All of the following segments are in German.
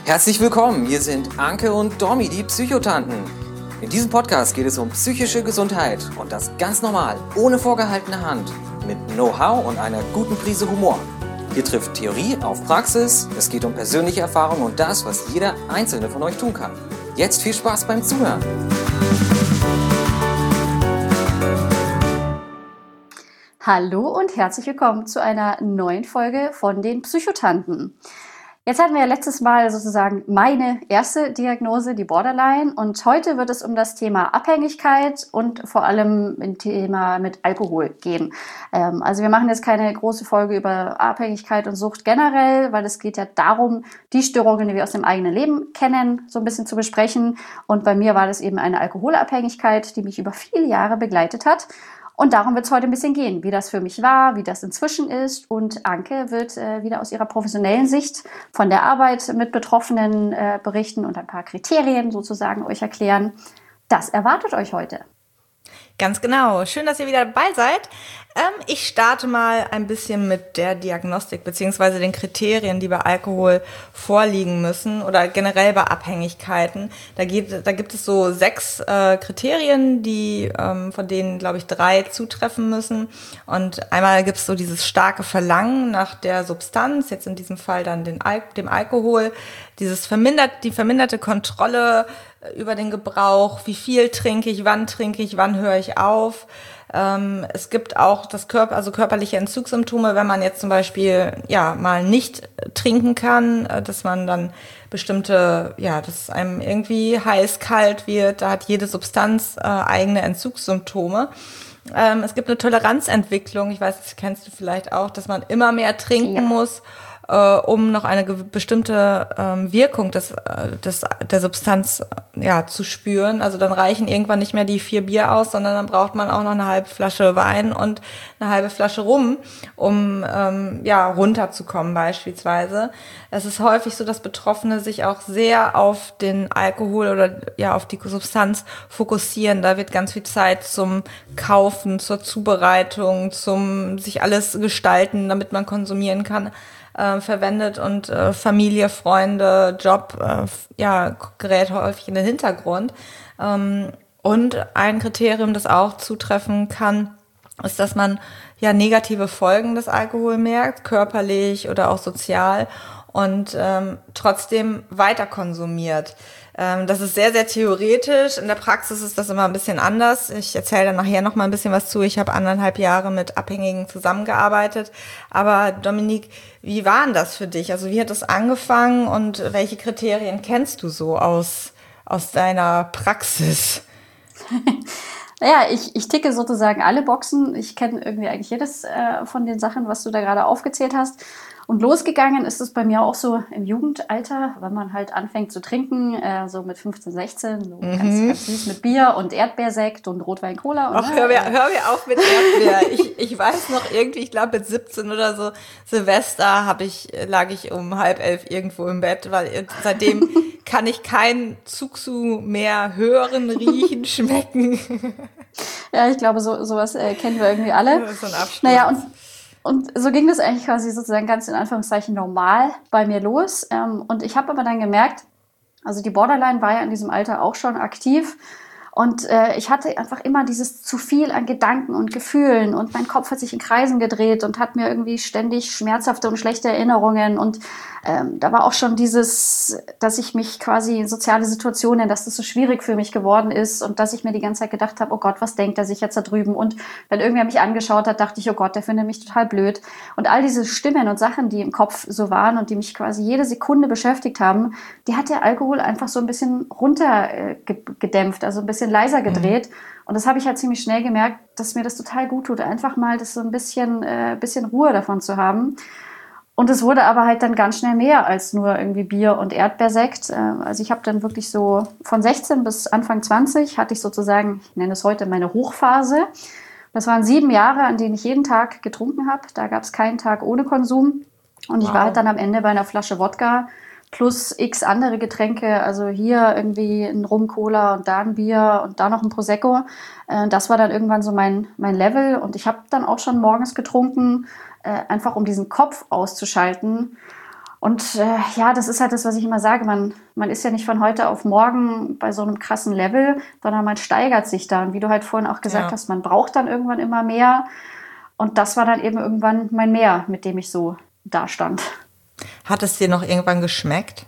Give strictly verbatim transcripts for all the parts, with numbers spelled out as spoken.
Herzlich willkommen, hier sind Anke und Domi, die Psychotanten. In diesem Podcast geht es um psychische Gesundheit und das ganz normal, ohne vorgehaltene Hand, mit Know-how und einer guten Prise Humor. Hier trifft Theorie auf Praxis, es geht um persönliche Erfahrungen und das, was jeder Einzelne von euch tun kann. Jetzt viel Spaß beim Zuhören. Hallo und herzlich willkommen zu einer neuen Folge von den Psychotanten. Jetzt hatten wir ja letztes Mal sozusagen meine erste Diagnose, die Borderline, und heute wird es um das Thema Abhängigkeit und vor allem ein Thema mit Alkohol gehen. Ähm, also wir machen jetzt keine große Folge über Abhängigkeit und Sucht generell, weil es geht ja darum, die Störungen, die wir aus dem eigenen Leben kennen, so ein bisschen zu besprechen. Und bei mir war das eben eine Alkoholabhängigkeit, die mich über viele Jahre begleitet hat. Und darum wird es heute ein bisschen gehen, wie das für mich war, wie das inzwischen ist. Und Anke wird äh, wieder aus ihrer professionellen Sicht von der Arbeit mit Betroffenen äh, berichten und ein paar Kriterien sozusagen euch erklären. Das erwartet euch heute. Ganz genau. Schön, dass ihr wieder dabei seid. Ähm, ich starte mal ein bisschen mit der Diagnostik beziehungsweise den Kriterien, die bei Alkohol vorliegen müssen oder generell bei Abhängigkeiten. Da, geht, da gibt es so sechs äh, Kriterien, die ähm, von denen, glaube ich, drei zutreffen müssen. Und einmal gibt es so dieses starke Verlangen nach der Substanz, jetzt in diesem Fall dann den Al- dem Alkohol, dieses vermindert, die verminderte Kontrolle über den Gebrauch, wie viel trinke ich, wann trinke ich, wann höre ich auf. Ähm, es gibt auch das Körper, also körperliche Entzugssymptome, wenn man jetzt zum Beispiel ja mal nicht trinken kann, äh, dass man dann bestimmte, ja, dass es einem irgendwie heiß, kalt wird. Da hat jede Substanz äh, eigene Entzugssymptome. Ähm, es gibt eine Toleranzentwicklung, ich weiß, das kennst du vielleicht auch, dass man immer mehr trinken ja. muss, um noch eine bestimmte ähm, Wirkung des, äh, des, der Substanz äh, ja, zu spüren. Also dann reichen irgendwann nicht mehr die vier Bier aus, sondern dann braucht man auch noch eine halbe Flasche Wein und eine halbe Flasche Rum, um ähm, ja runterzukommen beispielsweise. Es ist häufig so, dass Betroffene sich auch sehr auf den Alkohol oder ja auf die Substanz fokussieren. Da wird ganz viel Zeit zum Kaufen, zur Zubereitung, zum sich alles gestalten, damit man konsumieren kann, Äh, verwendet und äh, Familie, Freunde, Job, äh, ja, gerät häufig in den Hintergrund. Ähm, und ein Kriterium, das auch zutreffen kann, ist, dass man ja negative Folgen des Alkohols merkt, körperlich oder auch sozial, und ähm, trotzdem weiter konsumiert. Ähm, das ist sehr, sehr theoretisch. In der Praxis ist das immer ein bisschen anders. Ich erzähle dann nachher noch mal ein bisschen was zu. Ich habe anderthalb Jahre mit Abhängigen zusammengearbeitet. Aber Dominique, wie war denn das für dich? Also wie hat das angefangen und welche Kriterien kennst du so aus, aus deiner Praxis? Naja, ich, ich ticke sozusagen alle Boxen. Ich kenne irgendwie eigentlich jedes äh, von den Sachen, was du da gerade aufgezählt hast. Und losgegangen ist es bei mir auch so im Jugendalter, wenn man halt anfängt zu trinken, äh, so mit fünfzehn, sechzehn, so mhm. ganz, ganz süß mit Bier und Erdbeersekt und Rotwein, Cola. Und Ach, hör mir, hör mir auf mit Erdbeer. ich, ich weiß noch irgendwie, ich glaube mit siebzehn oder so, Silvester hab ich, lag ich um halb elf irgendwo im Bett, weil seitdem kann ich kein Zugsu mehr hören, riechen, schmecken. Ja, ich glaube, so sowas äh, kennen wir irgendwie alle. So ein Absturz. Naja, und Und so ging das eigentlich quasi sozusagen ganz in Anführungszeichen normal bei mir los. Und ich habe aber dann gemerkt, also die Borderline war ja in diesem Alter auch schon aktiv. Und äh, ich hatte einfach immer dieses zu viel an Gedanken und Gefühlen und mein Kopf hat sich in Kreisen gedreht und hat mir irgendwie ständig schmerzhafte und schlechte Erinnerungen und ähm, da war auch schon dieses, dass ich mich quasi in soziale Situationen, dass das so schwierig für mich geworden ist und dass ich mir die ganze Zeit gedacht habe, oh Gott, was denkt er sich jetzt da drüben? Und wenn irgendwer mich angeschaut hat, dachte ich, oh Gott, der findet mich total blöd. Und all diese Stimmen und Sachen, die im Kopf so waren und die mich quasi jede Sekunde beschäftigt haben, die hat der Alkohol einfach so ein bisschen runtergedämpft, also ein bisschen leiser gedreht. Mhm. Und das habe ich halt ziemlich schnell gemerkt, dass mir das total gut tut, einfach mal das so ein bisschen, äh, bisschen Ruhe davon zu haben. Und es wurde aber halt dann ganz schnell mehr als nur irgendwie Bier und Erdbeersekt. Äh, also ich habe dann wirklich so von sechzehn bis Anfang zwanzig hatte ich sozusagen, ich nenne es heute meine Hochphase. Das waren sieben Jahre, an denen ich jeden Tag getrunken habe. Da gab es keinen Tag ohne Konsum. Und ich wow. war halt dann am Ende bei einer Flasche Wodka plus x andere Getränke, also hier irgendwie ein Rum-Cola und da ein Bier und da noch ein Prosecco. Das war dann irgendwann so mein, mein Level und ich habe dann auch schon morgens getrunken, einfach um diesen Kopf auszuschalten. Und äh, ja, das ist halt das, was ich immer sage. Man, man ist ja nicht von heute auf morgen bei so einem krassen Level, sondern man steigert sich da. Und wie du halt vorhin auch gesagt Ja. hast, man braucht dann irgendwann immer mehr. Und das war dann eben irgendwann mein Mehr, mit dem ich so dastand. Hat es dir noch irgendwann geschmeckt?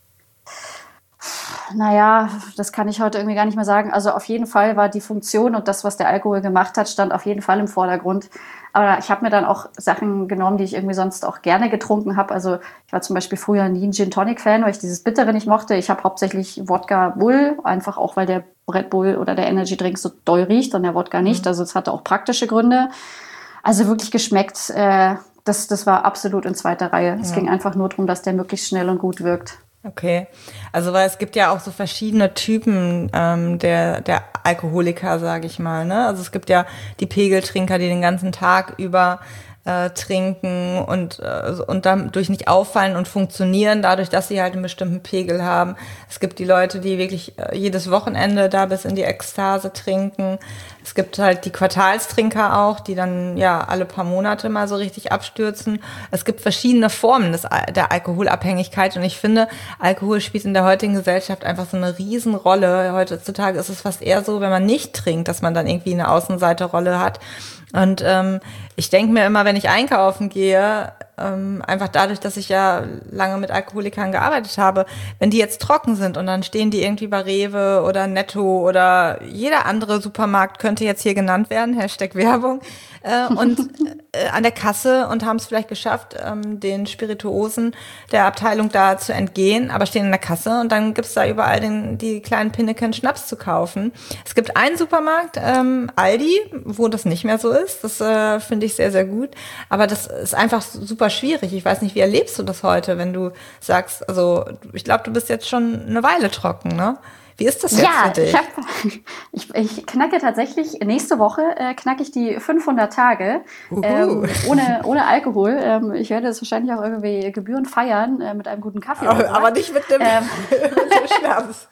Naja, das kann ich heute irgendwie gar nicht mehr sagen. Also auf jeden Fall war die Funktion und das, was der Alkohol gemacht hat, stand auf jeden Fall im Vordergrund. Aber ich habe mir dann auch Sachen genommen, die ich irgendwie sonst auch gerne getrunken habe. Also ich war zum Beispiel früher nie ein Gin-Tonic-Fan, weil ich dieses Bittere nicht mochte. Ich habe hauptsächlich Wodka Bull, einfach auch, weil der Red Bull oder der Energy Drink so doll riecht und der Wodka nicht. Also es hatte auch praktische Gründe. Also wirklich geschmeckt, äh, das, das war absolut in zweiter Reihe. Es Ja. ging einfach nur darum, dass der möglichst schnell und gut wirkt. Okay, also weil es gibt ja auch so verschiedene Typen ähm, der der Alkoholiker, sage ich mal. Ne? Also es gibt ja die Pegeltrinker, die den ganzen Tag über äh, trinken und äh, und dadurch nicht auffallen und funktionieren, dadurch, dass sie halt einen bestimmten Pegel haben. Es gibt die Leute, die wirklich äh, jedes Wochenende da bis in die Ekstase trinken. Es gibt halt die Quartalstrinker auch, die dann ja alle paar Monate mal so richtig abstürzen. Es gibt verschiedene Formen des, der Alkoholabhängigkeit und ich finde, Alkohol spielt in der heutigen Gesellschaft einfach so eine Riesenrolle. Heutzutage ist es fast eher so, wenn man nicht trinkt, dass man dann irgendwie eine Außenseiterrolle hat. Und ähm, ich denke mir immer, wenn ich einkaufen gehe, ähm, einfach dadurch, dass ich ja lange mit Alkoholikern gearbeitet habe, wenn die jetzt trocken sind und dann stehen die irgendwie bei Rewe oder Netto oder jeder andere Supermarkt könnte jetzt hier genannt werden, Hashtag Werbung, äh, und äh, an der Kasse und haben es vielleicht geschafft, ähm, den Spirituosen der Abteilung da zu entgehen, aber stehen in der Kasse und dann gibt's da überall den, die kleinen Pinneken Schnaps zu kaufen. Es gibt einen Supermarkt, ähm, Aldi, wo das nicht mehr so ist. Das äh, finde ich sehr, sehr gut. Aber das ist einfach super schwierig. Ich weiß nicht, wie erlebst du das heute, wenn du sagst, also ich glaube, du bist jetzt schon eine Weile trocken, ne? Wie ist das jetzt Ja, für dich? ich, hab, ich, ich knacke tatsächlich, nächste Woche äh, knacke ich die fünfhundert Tage ähm, ohne, ohne Alkohol. Ähm, ich werde das wahrscheinlich auch irgendwie gebührend feiern äh, mit einem guten Kaffee. Aber, oder so. aber nicht mit dem, Ähm. mit dem Schnaps.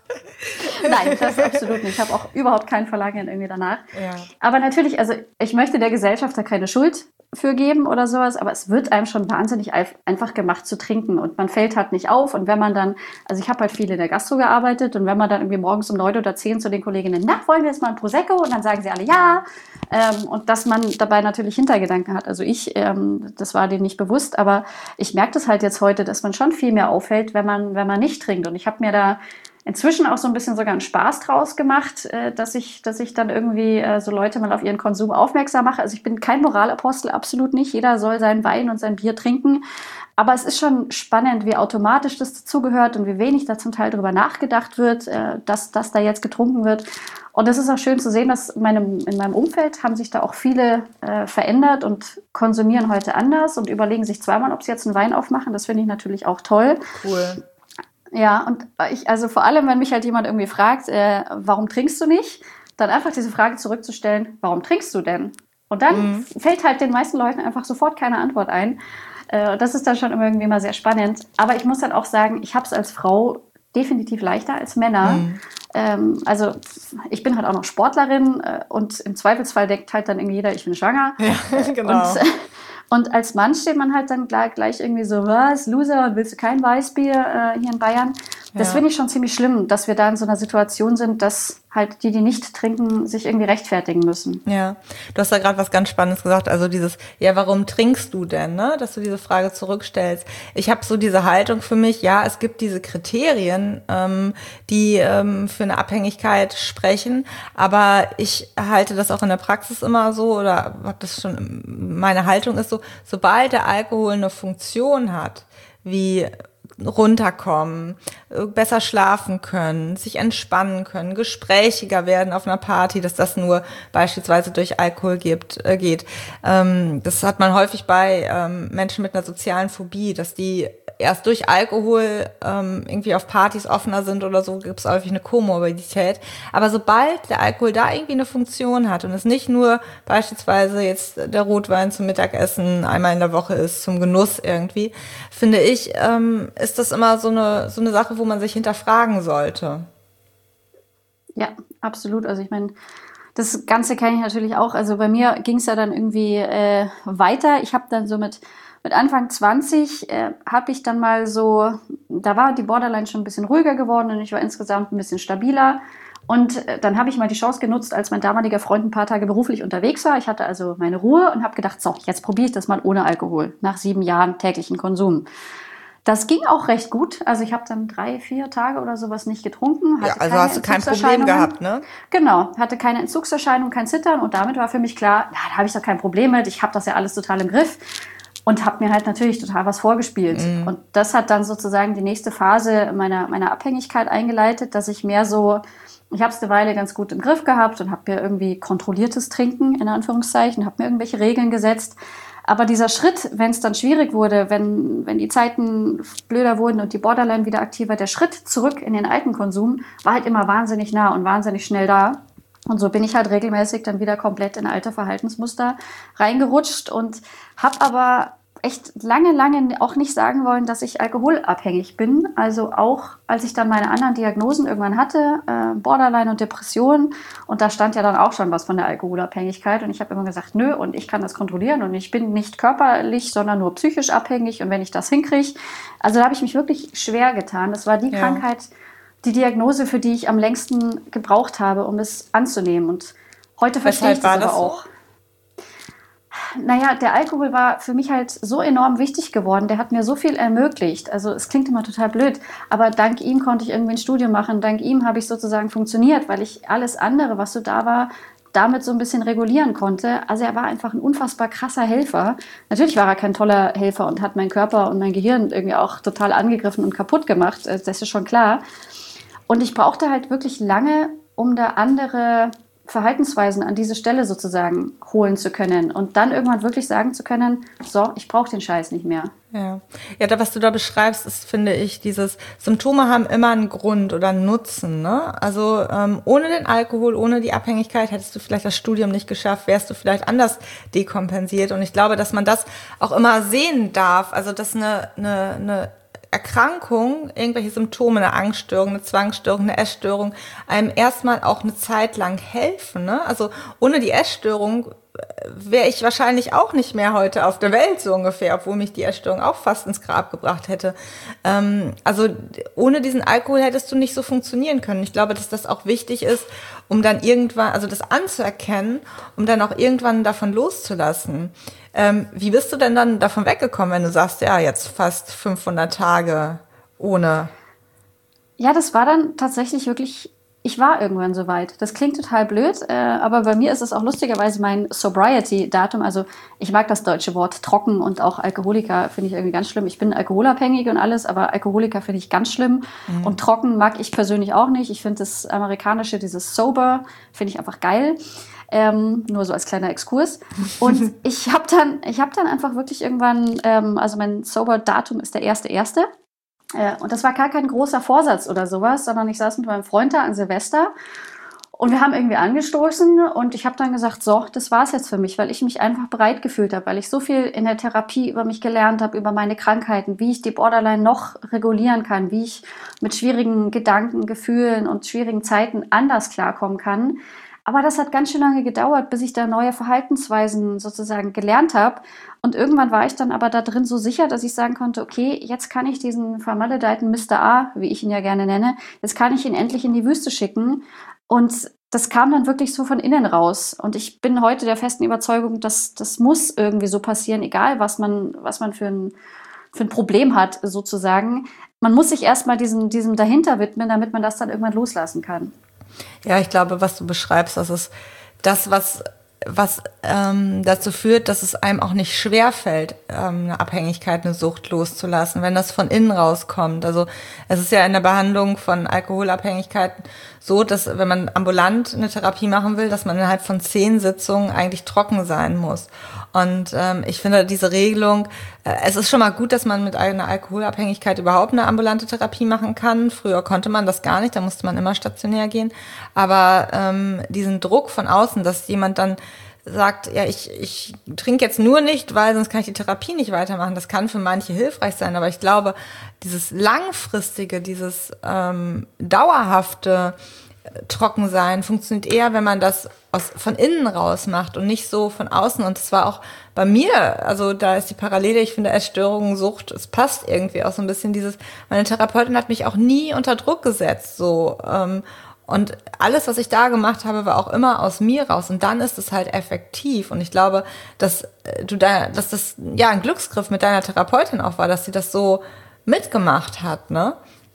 Nein, das absolut nicht. Ich habe auch überhaupt kein Verlangen irgendwie danach. Ja. Aber natürlich, also ich möchte der Gesellschaft da keine Schuld für geben oder sowas, aber es wird einem schon wahnsinnig einfach gemacht zu trinken und man fällt halt nicht auf und wenn man dann, also ich habe halt viel in der Gastro gearbeitet und wenn man dann irgendwie morgens um neun oder zehn zu den Kolleginnen, na, wollen wir jetzt mal ein Prosecco? Und dann sagen sie alle ja ähm, und dass man dabei natürlich Hintergedanken hat. Also ich, ähm, das war denen nicht bewusst, aber ich merke das halt jetzt heute, dass man schon viel mehr auffällt, wenn man, wenn man nicht trinkt und ich habe mir da inzwischen auch so ein bisschen sogar einen Spaß draus gemacht, äh, dass ich, dass ich dann irgendwie äh, so Leute mal auf ihren Konsum aufmerksam mache. Also ich bin kein Moralapostel, absolut nicht. Jeder soll seinen Wein und sein Bier trinken. Aber es ist schon spannend, wie automatisch das dazugehört und wie wenig da zum Teil drüber nachgedacht wird, äh, dass, dass da jetzt getrunken wird. Und es ist auch schön zu sehen, dass in meinem, in meinem Umfeld haben sich da auch viele äh, verändert und konsumieren heute anders und überlegen sich zweimal, ob sie jetzt einen Wein aufmachen. Das finde ich natürlich auch toll. Cool. Ja, und ich, also vor allem, wenn mich halt jemand irgendwie fragt, äh, warum trinkst du nicht, dann einfach diese Frage zurückzustellen, warum trinkst du denn? Und dann mhm. fällt halt den meisten Leuten einfach sofort keine Antwort ein. Äh, das ist dann schon irgendwie mal sehr spannend. Aber ich muss dann auch sagen, ich habe es als Frau definitiv leichter als Männer. Mhm. Ähm, also ich bin halt auch noch Sportlerin äh, und im Zweifelsfall denkt halt dann irgendwie jeder, ich bin schwanger. Ja, genau. Und, äh, Und als Mann steht man halt dann gleich, gleich irgendwie so, was, Loser, willst du kein Weißbier äh, hier in Bayern? Das ja. finde ich schon ziemlich schlimm, dass wir da in so einer Situation sind, dass halt die, die nicht trinken, sich irgendwie rechtfertigen müssen. Ja, du hast da gerade was ganz Spannendes gesagt, also dieses, ja, warum trinkst du denn, ne? Dass du diese Frage zurückstellst. Ich habe so diese Haltung für mich, ja, es gibt diese Kriterien, ähm, die ähm, für eine Abhängigkeit sprechen, aber ich halte das auch in der Praxis immer so oder habe das schon, meine Haltung ist so, sobald der Alkohol eine Funktion hat, wie runterkommen, besser schlafen können, sich entspannen können, gesprächiger werden auf einer Party, dass das nur beispielsweise durch Alkohol gibt, äh, geht. Ähm, das hat man häufig bei ähm, Menschen mit einer sozialen Phobie, dass die erst durch Alkohol ähm, irgendwie auf Partys offener sind oder so, gibt es häufig eine Komorbidität. Aber sobald der Alkohol da irgendwie eine Funktion hat und es nicht nur beispielsweise jetzt der Rotwein zum Mittagessen einmal in der Woche ist, zum Genuss irgendwie, finde ich, ähm, ist das immer so eine, so eine Sache, wo man sich hinterfragen sollte. Ja, absolut. Also ich meine, das Ganze kenne ich natürlich auch. Also bei mir ging es ja dann irgendwie äh, weiter. Ich habe dann so mit, mit Anfang zwanzig, äh, habe ich dann mal so, da war die Borderline schon ein bisschen ruhiger geworden und ich war insgesamt ein bisschen stabiler. Und äh, dann habe ich mal die Chance genutzt, als mein damaliger Freund ein paar Tage beruflich unterwegs war. Ich hatte also meine Ruhe und habe gedacht, so, jetzt probiere ich das mal ohne Alkohol, nach sieben Jahren täglichen Konsum. Das ging auch recht gut. Also ich habe dann drei, vier Tage oder sowas nicht getrunken. Hatte ja, also hast du kein Problem gehabt, ne? Genau, hatte keine Entzugserscheinung, kein Zittern. Und damit war für mich klar, na, da habe ich doch kein Problem mit. Ich habe das ja alles total im Griff. Und habe mir halt natürlich total was vorgespielt. Mhm. Und das hat dann sozusagen die nächste Phase meiner, meiner Abhängigkeit eingeleitet, dass ich mehr so, ich habe es eine Weile ganz gut im Griff gehabt und habe mir irgendwie kontrolliertes Trinken, in Anführungszeichen, habe mir irgendwelche Regeln gesetzt. Aber dieser Schritt, wenn es dann schwierig wurde, wenn, wenn die Zeiten blöder wurden und die Borderline wieder aktiver, der Schritt zurück in den alten Konsum war halt immer wahnsinnig nah und wahnsinnig schnell da. Und so bin ich halt regelmäßig dann wieder komplett in alte Verhaltensmuster reingerutscht und habe aber echt lange, lange auch nicht sagen wollen, dass ich alkoholabhängig bin. Also auch, als ich dann meine anderen Diagnosen irgendwann hatte, äh, Borderline und Depression, und da stand ja dann auch schon was von der Alkoholabhängigkeit. Und ich habe immer gesagt, nö, und ich kann das kontrollieren und ich bin nicht körperlich, sondern nur psychisch abhängig. Und wenn ich das hinkriege, also da habe ich mich wirklich schwer getan. Das war die ja. Krankheit, die Diagnose, für die ich am längsten gebraucht habe, um es anzunehmen. Und heute verstehe ich das aber auch. So? Naja, der Alkohol war für mich halt so enorm wichtig geworden. Der hat mir so viel ermöglicht. Also es klingt immer total blöd, aber dank ihm konnte ich irgendwie ein Studium machen. Dank ihm habe ich sozusagen funktioniert, weil ich alles andere, was so da war, damit so ein bisschen regulieren konnte. Also er war einfach ein unfassbar krasser Helfer. Natürlich war er kein toller Helfer und hat meinen Körper und mein Gehirn irgendwie auch total angegriffen und kaputt gemacht. Das ist schon klar. Und ich brauchte halt wirklich lange, um da andere Verhaltensweisen an diese Stelle sozusagen holen zu können und dann irgendwann wirklich sagen zu können, so, ich brauche den Scheiß nicht mehr. Ja, ja, da, was du da beschreibst, ist, finde ich, dieses Symptome haben immer einen Grund oder einen Nutzen, ne? Also ähm, ohne den Alkohol, ohne die Abhängigkeit hättest du vielleicht das Studium nicht geschafft, wärst du vielleicht anders dekompensiert. Und ich glaube, dass man das auch immer sehen darf, also dass eine, eine, eine Erkrankung, irgendwelche Symptome, eine Angststörung, eine Zwangsstörung, eine Essstörung, einem erstmal auch eine Zeit lang helfen, ne? Also ohne die Essstörung wäre ich wahrscheinlich auch nicht mehr heute auf der Welt, so ungefähr, obwohl mich die Essstörung auch fast ins Grab gebracht hätte. Ähm, also ohne diesen Alkohol hättest du nicht so funktionieren können. Ich glaube, dass das auch wichtig ist, um dann irgendwann, also das anzuerkennen, um dann auch irgendwann davon loszulassen. Ähm, wie bist du denn dann davon weggekommen, wenn du sagst, ja, jetzt fast fünfhundert Tage ohne? Ja, das war dann tatsächlich wirklich, ich war irgendwann soweit. Das klingt total blöd, äh, aber bei mir ist es auch lustigerweise mein Sobriety-Datum. Also ich mag das deutsche Wort trocken und auch Alkoholiker finde ich irgendwie ganz schlimm. Ich bin alkoholabhängig und alles, aber Alkoholiker finde ich ganz schlimm. Mhm. Und trocken mag ich persönlich auch nicht. Ich finde das amerikanische, dieses sober, finde ich einfach geil. Ähm, nur so als kleiner Exkurs. Und ich habe dann, ich habe dann einfach wirklich irgendwann, ähm, also mein Sober-Datum ist der erste erste Äh, und das war gar kein großer Vorsatz oder sowas, sondern ich saß mit meinem Freund da an Silvester und wir haben irgendwie angestoßen und ich habe dann gesagt, so, das war's jetzt für mich, weil ich mich einfach bereit gefühlt habe, weil ich so viel in der Therapie über mich gelernt habe, über meine Krankheiten, wie ich die Borderline noch regulieren kann, wie ich mit schwierigen Gedanken, Gefühlen und schwierigen Zeiten anders klarkommen kann. Aber das hat ganz schön lange gedauert, bis ich da neue Verhaltensweisen sozusagen gelernt habe. Und irgendwann war ich dann aber da drin so sicher, dass ich sagen konnte, okay, jetzt kann ich diesen vermaledeiten Mister A, wie ich ihn ja gerne nenne, jetzt kann ich ihn endlich in die Wüste schicken. Und das kam dann wirklich so von innen raus. Und ich bin heute der festen Überzeugung, dass das muss irgendwie so passieren, egal was man, was man für ein, für ein Problem hat, sozusagen. Man muss sich erstmal diesem, diesem dahinter widmen, damit man das dann irgendwann loslassen kann. Ja, ich glaube, was du beschreibst, das ist das, was, was ähm, dazu führt, dass es einem auch nicht schwerfällt, ähm, eine Abhängigkeit, eine Sucht loszulassen, wenn das von innen rauskommt. Also es ist ja in der Behandlung von Alkoholabhängigkeiten so, dass wenn man ambulant eine Therapie machen will, dass man innerhalb von zehn Sitzungen eigentlich trocken sein muss. Und ähm, ich finde diese Regelung, äh, es ist schon mal gut, dass man mit einer Alkoholabhängigkeit überhaupt eine ambulante Therapie machen kann. Früher konnte man das gar nicht, da musste man immer stationär gehen. Aber ähm, diesen Druck von außen, dass jemand dann sagt, ja, ich, ich trinke jetzt nur nicht, weil sonst kann ich die Therapie nicht weitermachen. Das kann für manche hilfreich sein, aber ich glaube, dieses langfristige, dieses ähm, dauerhafte trocken sein funktioniert eher, wenn man das aus, von innen raus macht und nicht so von außen. Und das war auch bei mir, also da ist die Parallele, ich finde Essstörungen, Sucht, es passt irgendwie auch so ein bisschen dieses, meine Therapeutin hat mich auch nie unter Druck gesetzt, so, ähm, und alles, was ich da gemacht habe, war auch immer aus mir raus. Und dann ist es halt effektiv. Und ich glaube, dass du da, dass das ja ein Glücksgriff mit deiner Therapeutin auch war, dass sie das so mitgemacht hat, ne?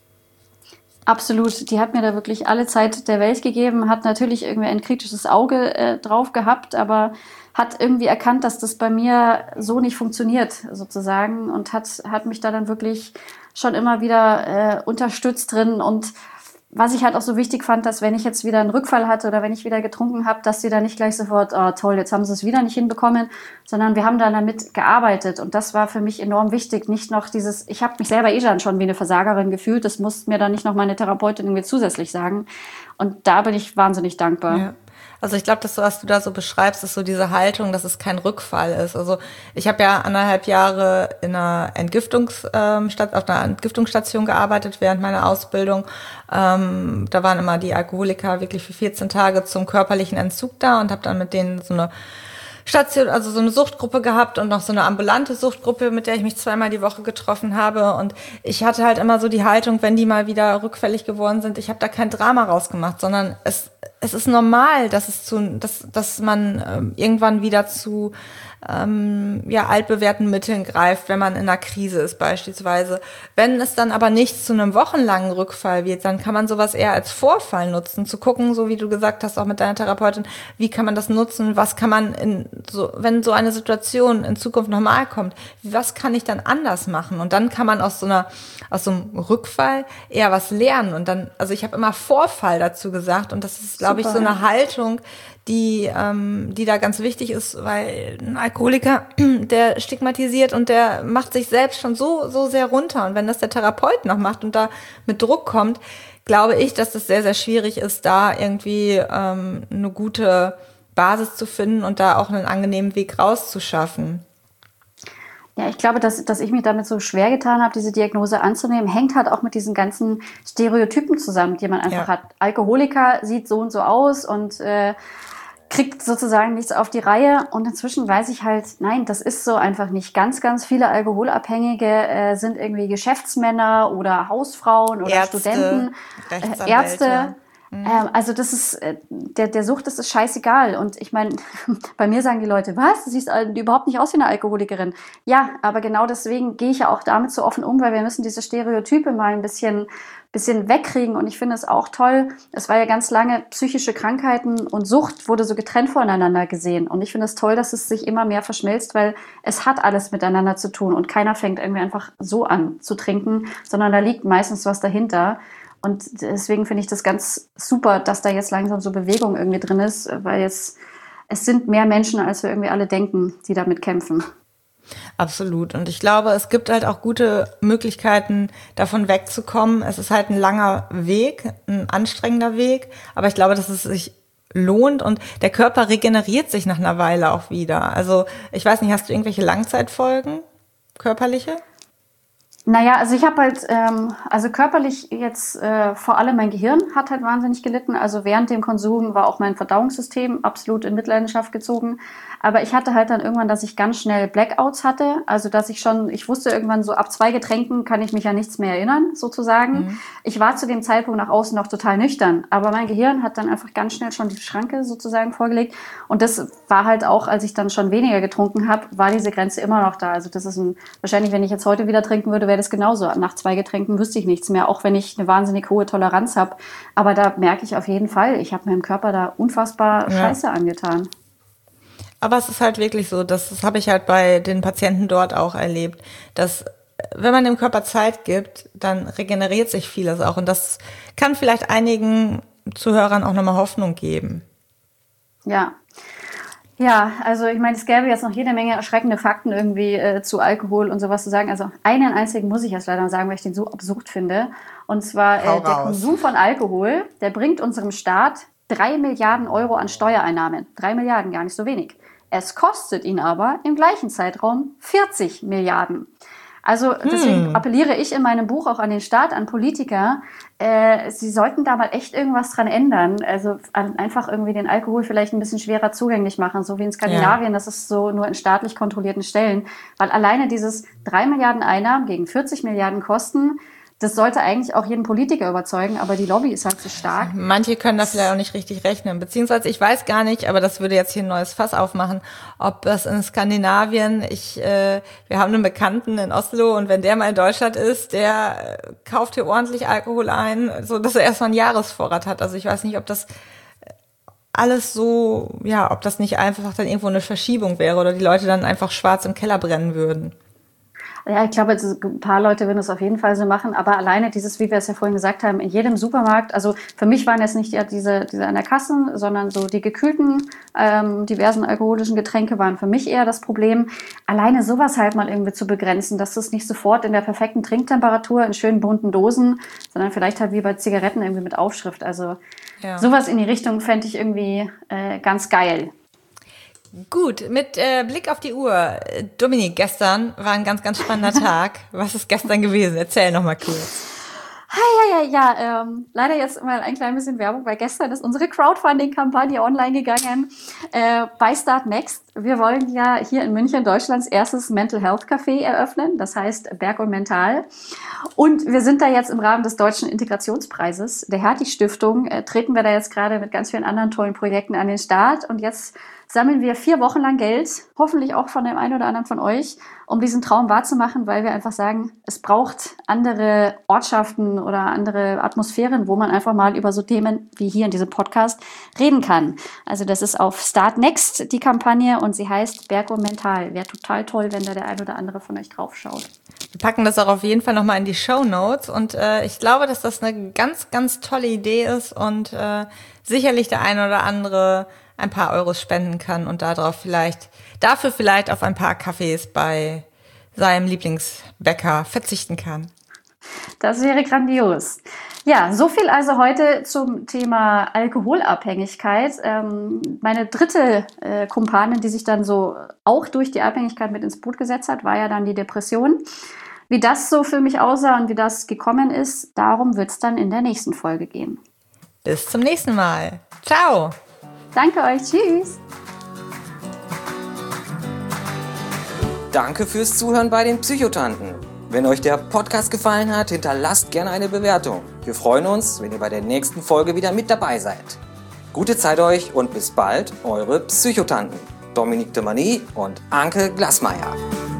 Absolut. Die hat mir da wirklich alle Zeit der Welt gegeben, hat natürlich irgendwie ein kritisches Auge äh, drauf gehabt, aber hat irgendwie erkannt, dass das bei mir so nicht funktioniert, sozusagen. Und hat, hat mich da dann wirklich schon immer wieder äh, unterstützt drin. Und was ich halt auch so wichtig fand, dass wenn ich jetzt wieder einen Rückfall hatte oder wenn ich wieder getrunken habe, dass sie da nicht gleich sofort, oh toll, jetzt haben sie es wieder nicht hinbekommen, sondern wir haben dann damit gearbeitet. Und das war für mich enorm wichtig. Nicht noch dieses, ich habe mich selber eh dann schon wie eine Versagerin gefühlt, das muss mir dann nicht noch meine Therapeutin irgendwie zusätzlich sagen. Und da bin ich wahnsinnig dankbar. Ja. Also ich glaube, dass so, was du da so beschreibst, ist so diese Haltung, dass es kein Rückfall ist. Also ich habe ja anderthalb Jahre in einer Entgiftungs, ähm, Stat- auf einer Entgiftungsstation gearbeitet während meiner Ausbildung. Ähm, da waren immer die Alkoholiker wirklich für vierzehn Tage zum körperlichen Entzug da und habe dann mit denen so eine Station, also so eine Suchtgruppe gehabt und noch so eine ambulante Suchtgruppe, mit der ich mich zweimal die Woche getroffen habe. Und ich hatte halt immer so die Haltung, wenn die mal wieder rückfällig geworden sind, ich habe da kein Drama rausgemacht, sondern es es ist normal, dass es zu, dass dass man ähm, irgendwann wieder zu ähm, ja altbewährten Mitteln greift, wenn man in einer Krise ist beispielsweise. Wenn es dann aber nicht zu einem wochenlangen Rückfall wird, dann kann man sowas eher als Vorfall nutzen, zu gucken, so wie du gesagt hast, auch mit deiner Therapeutin, wie kann man das nutzen, was kann man in so, wenn so eine Situation in Zukunft nochmal kommt, was kann ich dann anders machen? Und dann kann man aus so einer aus so einem Rückfall eher was lernen. Und dann, also ich habe immer Vorfall dazu gesagt und das ist, glaube ich, so eine Haltung, die ähm, die da ganz wichtig ist, weil ein Alkoholiker, der stigmatisiert und der macht sich selbst schon so so sehr runter. Und wenn das der Therapeut noch macht und da mit Druck kommt, glaube ich, dass das sehr, sehr schwierig ist, da irgendwie ähm, eine gute Basis zu finden und da auch einen angenehmen Weg rauszuschaffen. Ja, ich glaube, dass, dass ich mich damit so schwer getan habe, diese Diagnose anzunehmen, hängt halt auch mit diesen ganzen Stereotypen zusammen, die man einfach Ja. hat. Alkoholiker sieht so und so aus und äh, kriegt sozusagen nichts auf die Reihe. Und inzwischen weiß ich halt, nein, das ist so einfach nicht. Ganz, ganz viele Alkoholabhängige äh, sind irgendwie Geschäftsmänner oder Hausfrauen oder Ärzte, Studenten, äh, Rechtsanwälte. Ärzte. Ähm, also das ist, äh, der, der Sucht ist es scheißegal. Und ich meine, bei mir sagen die Leute, was, du siehst äh, überhaupt nicht aus wie eine Alkoholikerin. Ja, aber genau deswegen gehe ich ja auch damit so offen um, weil wir müssen diese Stereotype mal ein bisschen, bisschen wegkriegen. Und ich finde es auch toll, es war ja ganz lange psychische Krankheiten und Sucht wurde so getrennt voneinander gesehen. Und ich finde es toll, dass es sich immer mehr verschmilzt, weil es hat alles miteinander zu tun. Und keiner fängt irgendwie einfach so an zu trinken, sondern da liegt meistens was dahinter. Und deswegen finde ich das ganz super, dass da jetzt langsam so Bewegung irgendwie drin ist, weil jetzt, es sind mehr Menschen, als wir irgendwie alle denken, die damit kämpfen. Absolut. Und ich glaube, es gibt halt auch gute Möglichkeiten, davon wegzukommen. Es ist halt ein langer Weg, ein anstrengender Weg, aber ich glaube, dass es sich lohnt und der Körper regeneriert sich nach einer Weile auch wieder. Also ich weiß nicht, hast du irgendwelche Langzeitfolgen, körperliche? Naja, also ich habe halt, ähm, also körperlich jetzt äh, vor allem mein Gehirn hat halt wahnsinnig gelitten. Also während dem Konsum war auch mein Verdauungssystem absolut in Mitleidenschaft gezogen. Aber ich hatte halt dann irgendwann, dass ich ganz schnell Blackouts hatte. Also dass ich schon, ich wusste irgendwann so, ab zwei Getränken kann ich mich an nichts mehr erinnern, sozusagen. Mhm. Ich war zu dem Zeitpunkt nach außen noch total nüchtern. Aber mein Gehirn hat dann einfach ganz schnell schon die Schranke sozusagen vorgelegt. Und das war halt auch, als ich dann schon weniger getrunken habe, war diese Grenze immer noch da. Also das ist ein, wahrscheinlich, wenn ich jetzt heute wieder trinken würde, wäre das genauso. Nach zwei Getränken wüsste ich nichts mehr, auch wenn ich eine wahnsinnig hohe Toleranz habe. Aber da merke ich auf jeden Fall, ich habe meinem Körper da unfassbar Ja. Scheiße angetan. Aber es ist halt wirklich so, das, das habe ich halt bei den Patienten dort auch erlebt, dass wenn man dem Körper Zeit gibt, dann regeneriert sich vieles auch. Und das kann vielleicht einigen Zuhörern auch nochmal Hoffnung geben. Ja. Ja, also ich meine, es gäbe jetzt noch jede Menge erschreckende Fakten irgendwie äh, zu Alkohol und sowas zu sagen. Also einen einzigen muss ich jetzt leider sagen, weil ich den so absurd finde. Und zwar äh, der Konsum von Alkohol, der bringt unserem Staat drei Milliarden Euro an Steuereinnahmen. Drei Milliarden, gar nicht so wenig. Es kostet ihn aber im gleichen Zeitraum vierzig Milliarden. Also deswegen Hm. appelliere ich in meinem Buch auch an den Staat, an Politiker, äh, sie sollten da mal echt irgendwas dran ändern. Also einfach irgendwie den Alkohol vielleicht ein bisschen schwerer zugänglich machen, so wie in Skandinavien, ja. Das ist so nur in staatlich kontrollierten Stellen. Weil alleine dieses drei Milliarden Einnahmen gegen vierzig Milliarden Kosten, das sollte eigentlich auch jeden Politiker überzeugen, aber die Lobby ist halt so stark. Manche können da vielleicht auch nicht richtig rechnen, beziehungsweise ich weiß gar nicht, aber das würde jetzt hier ein neues Fass aufmachen, ob das in Skandinavien, ich, äh, wir haben einen Bekannten in Oslo und wenn der mal in Deutschland ist, der äh, kauft hier ordentlich Alkohol ein, so dass er erstmal einen Jahresvorrat hat. Also ich weiß nicht, ob das alles so, ja, ob das nicht einfach dann irgendwo eine Verschiebung wäre oder die Leute dann einfach schwarz im Keller brennen würden. Ja, ich glaube, ein paar Leute würden es auf jeden Fall so machen, aber alleine dieses, wie wir es ja vorhin gesagt haben, in jedem Supermarkt, also für mich waren es nicht ja diese, diese an der Kasse, sondern so die gekühlten, ähm, diversen alkoholischen Getränke waren für mich eher das Problem. Alleine sowas halt mal irgendwie zu begrenzen, dass es nicht sofort in der perfekten Trinktemperatur in schönen bunten Dosen, sondern vielleicht halt wie bei Zigaretten irgendwie mit Aufschrift. Also ja. Sowas in die Richtung fände ich irgendwie äh, ganz geil. Gut, mit äh, Blick auf die Uhr. Dominik, gestern war ein ganz, ganz spannender Tag. Was ist gestern gewesen? Erzähl noch mal kurz. Ja, ja, ja, ähm, leider jetzt mal ein klein bisschen Werbung, weil gestern ist unsere Crowdfunding-Kampagne online gegangen äh, bei Start Next. Wir wollen ja hier in München Deutschlands erstes Mental Health Café eröffnen, das heißt Berg und Mental. Und wir sind da jetzt im Rahmen des Deutschen Integrationspreises, der Hertie-Stiftung, äh, treten wir da jetzt gerade mit ganz vielen anderen tollen Projekten an den Start. Und jetzt sammeln wir vier Wochen lang Geld, hoffentlich auch von dem einen oder anderen von euch, um diesen Traum wahrzumachen, weil wir einfach sagen, es braucht andere Ortschaften oder andere Atmosphären, wo man einfach mal über so Themen wie hier in diesem Podcast reden kann. Also das ist auf Start Next die Kampagne und sie heißt Berg und Mental. Wäre total toll, wenn da der ein oder andere von euch drauf schaut. Wir packen das auch auf jeden Fall nochmal in die Shownotes und äh, ich glaube, dass das eine ganz, ganz tolle Idee ist und äh, sicherlich der eine oder andere ein paar Euros spenden kann und darauf vielleicht, dafür vielleicht auf ein paar Kaffees bei seinem Lieblingsbäcker verzichten kann. Das wäre grandios. Ja, so viel also heute zum Thema Alkoholabhängigkeit. Ähm, meine dritte äh, Kumpanin, die sich dann so auch durch die Abhängigkeit mit ins Boot gesetzt hat, war ja dann die Depression. Wie das so für mich aussah und wie das gekommen ist, darum wird es dann in der nächsten Folge gehen. Bis zum nächsten Mal. Ciao. Danke euch. Tschüss. Danke fürs Zuhören bei den Psychotanten. Wenn euch der Podcast gefallen hat, hinterlasst gerne eine Bewertung. Wir freuen uns, wenn ihr bei der nächsten Folge wieder mit dabei seid. Gute Zeit euch und bis bald, eure Psychotanten. Dominique de Manie und Anke Glasmeier.